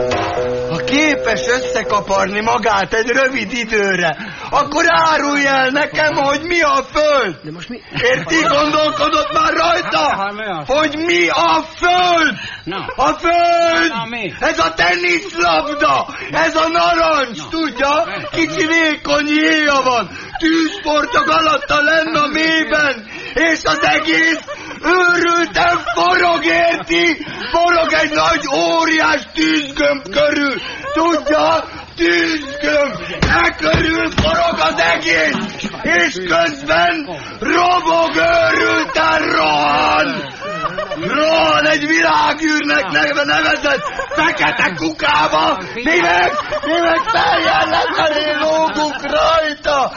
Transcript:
Ha képes összekaparni magát egy rövid időre, akkor árulj el nekem, hogy mi a föld! De most mi? Érti, gondolkodott már rajta? Hogy mi a föld? A föld! Ez a teniszlabda! Ez a narancs, tudja? Kicsi vékony héja van, tűzportok alatta lenn a mélyben, és az egész őrülten forog, érti? Forog egy nagy óriás tűzgömb körül, tudja? Tűzgömb, körül forog az egész, és közben robog, őrülten rohan! Rohan egy világűrnek nevezett fekete kukába, mi meg feljel lefelé lógunk rajta!